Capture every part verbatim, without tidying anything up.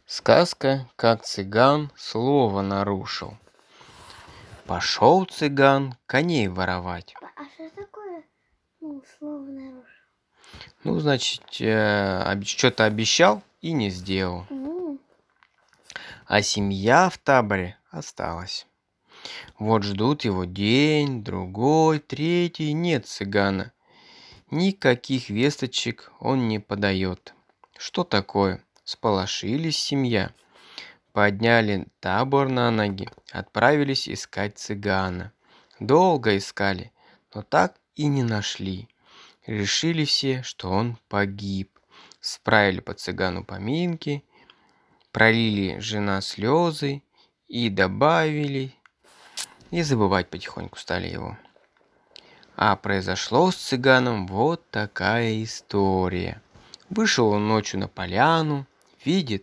Сказка, как цыган слово нарушил. Пошел цыган коней воровать. А что такое, ну, слово нарушил? Ну, значит, э, что-то обещал и не сделал. М. А семья в таборе осталась. Вот ждут его день, другой, третий, нет цыгана. Никаких весточек он не подает. Что такое? Сполошились семья. Подняли табор на ноги, отправились искать цыгана. Долго искали, но так и не нашли. Решили все, что он погиб. Справили по цыгану поминки, пролили жена слезы и добавили, и забывать потихоньку стали его. А произошло с цыганом вот такая история. Вышел он ночью на поляну, видит,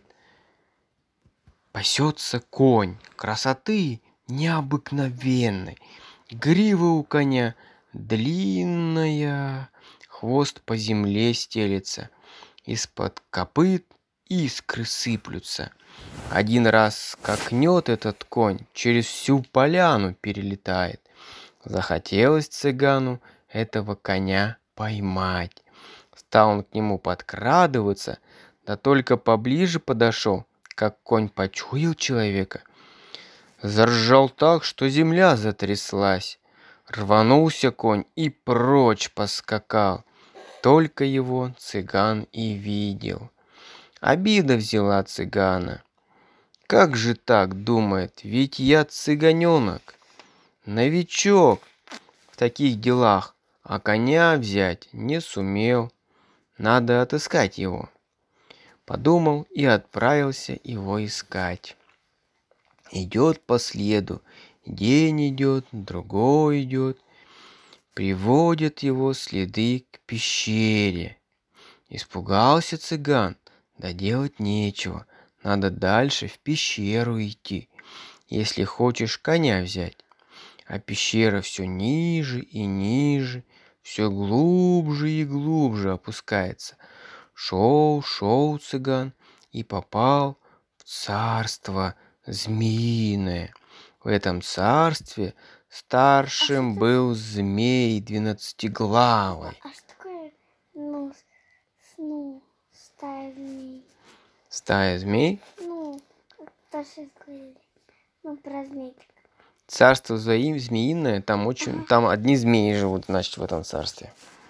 пасется конь, красоты необыкновенной. Грива у коня длинная, хвост по земле стелется, из-под копыт искры сыплются. Один раз скакнет этот конь, через всю поляну перелетает. Захотелось цыгану этого коня поймать. Стал он к нему подкрадываться, да только поближе подошел, как конь почуял человека. Заржал так, что земля затряслась. Рванулся конь и прочь поскакал. Только его цыган и видел. Обида взяла цыгана. Как же так, думает, ведь я цыганенок, новичок в таких делах, а коня взять не сумел. Надо отыскать его. Подумал и отправился его искать. Идет по следу, день идет, другой идет. Приводят его следы к пещере. Испугался цыган, да делать нечего. Надо дальше в пещеру идти, если хочешь коня взять. А пещера все ниже и ниже, все глубже и глубже опускается. Шел, шел цыган и попал в царство змеиное. В этом царстве старшим был змей двенадцатиглавый. А что такое, ну, с- ну, стая змей? Стая змей. Ну, то, что говорили. Ну, про змей. Царство змеи- змеиное, там очень, там одни змеи живут, значит, в этом царстве.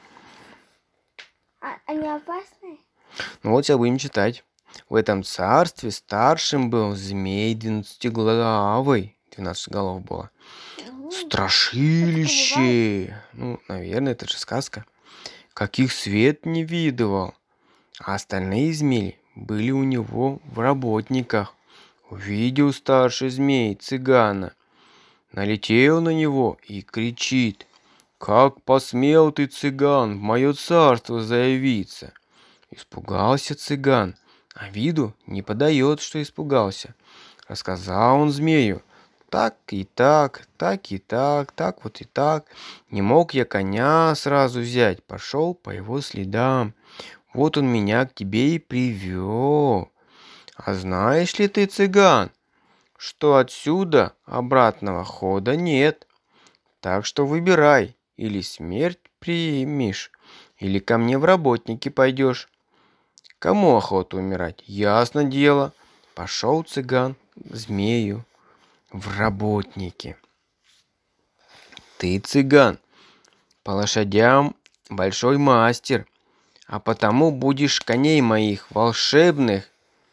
А они опасные? Ну вот сейчас будем читать. В этом царстве старшим был змей двенадцатиглавый. двенадцать голов было. М. Страшилище! Ну, наверное, это же сказка. Каких свет не видывал. А остальные змеи были у него в работниках. Увидел старший змей цыгана. Налетел на него и кричит: «Как посмел ты, цыган, в мое царство заявиться?» Испугался цыган, а виду не подает, что испугался. Рассказал он змею: так и так, так и так, так вот и так. Не мог я коня сразу взять, пошел по его следам. Вот он меня к тебе и привел. А знаешь ли ты, цыган, что отсюда обратного хода нет? Так что выбирай, или смерть примешь, или ко мне в работники пойдешь. Кому охота умирать? Ясно дело. Пошел цыган к змею в работники. Ты, цыган, по лошадям большой мастер, а потому будешь коней моих волшебных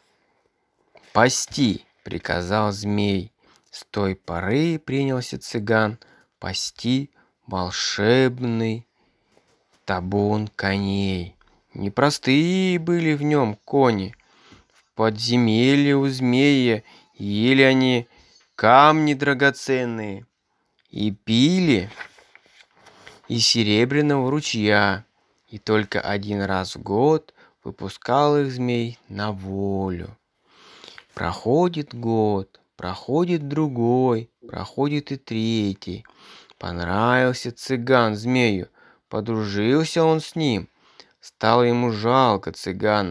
пасти, приказал змей. С той поры принялся цыган пасти волшебный табун коней. Непростые были в нем кони. В подземелье у змея ели они камни драгоценные и пили из серебряного ручья. И только один раз в год выпускал их змей на волю. Проходит год, проходит другой, проходит и третий. Понравился цыган змею, подружился он с ним. Стало ему жалко цыгана,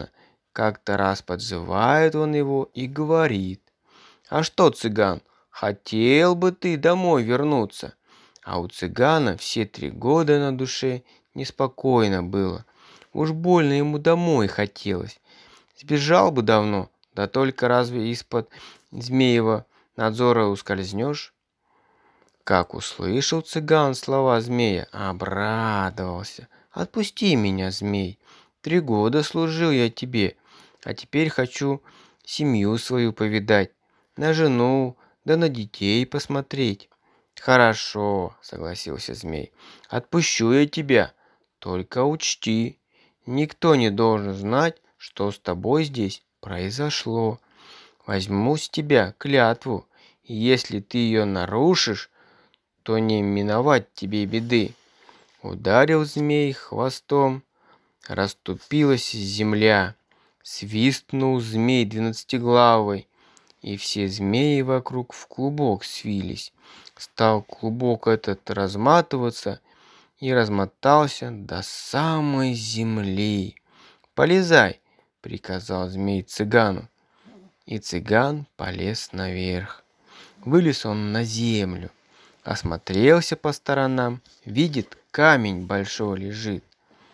Как-то раз подживает он его и говорит: «А что, цыган, хотел бы ты домой вернуться?» А у цыгана все три года на душе неспокойно было. Уж больно ему домой хотелось. Сбежал бы давно, да только разве из-под змеева надзора ускользнешь? Как услышал цыган слова змея, обрадовался. «Отпусти меня, змей, три года служил я тебе, а теперь хочу семью свою повидать, на жену, да на детей посмотреть». «Хорошо», — согласился змей, — «отпущу я тебя, только учти, никто не должен знать, что с тобой здесь произошло. Возьму с тебя клятву, и если ты ее нарушишь, то не миновать тебе беды». Ударил змей хвостом, расступилась земля, свистнул змей двенадцатиглавый, и все змеи вокруг в клубок свились. Стал клубок этот разматываться и размотался до самой земли. «Полезай!» — приказал змей цыгану, и цыган полез наверх. Вылез он на землю, осмотрелся по сторонам, видит, камень большой лежит.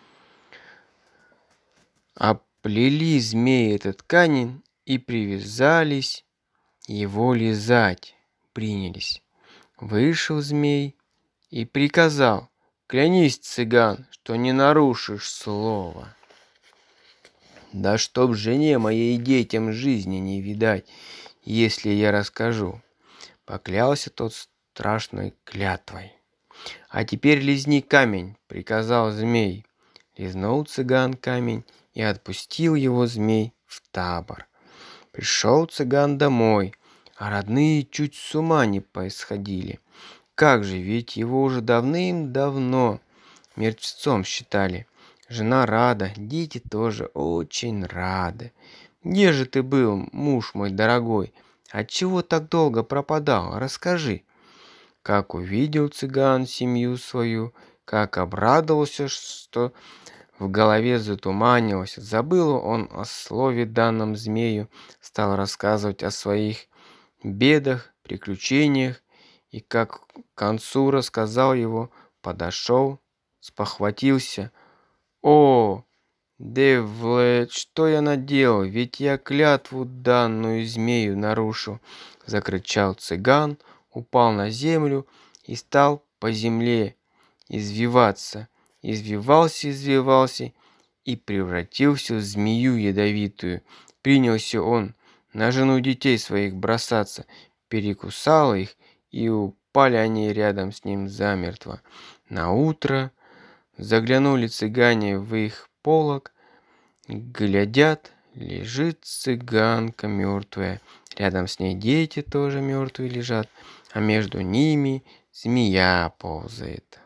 Оплели змеи этот камень и привязались его лизать принялись. Вышел змей и приказал: «Клянись, цыган, что не нарушишь слова». «Да чтоб жене моей и детям жизни не видать, если я расскажу», — поклялся тот страшной клятвой. «А теперь лизни камень», — приказал змей. Лизнул цыган камень и отпустил его змей в табор. Пришел цыган домой, а родные чуть с ума не поисходили. Как же, ведь его уже давным-давно мертвецом считали. Жена рада, дети тоже очень рады. «Где же ты был, муж мой дорогой? Отчего так долго пропадал? Расскажи». Как увидел цыган семью свою, как обрадовался, что в голове затуманилось. Забыл он о слове данном змею, стал рассказывать о своих бедах, приключениях, и как к концу рассказал его, подошел, спохватился. «О, Девлет, что я наделал? Ведь я клятву данную змею нарушил!» — закричал цыган, упал на землю и стал по земле извиваться. Извивался, извивался и превратился в змею ядовитую. Принялся он на жену детей своих бросаться, перекусал их, и упали они рядом с ним замертво. Наутро заглянули цыгане в их полог, глядят, лежит цыганка мертвая, рядом с ней дети тоже мертвые лежат, а между ними змея ползает.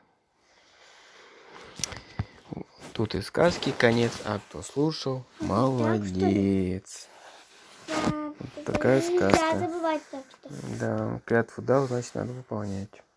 Тут и сказки конец, а кто слушал, молодец. Да, Такая нельзя сказка. забывать так что. Да, клятву дал, значит, надо выполнять.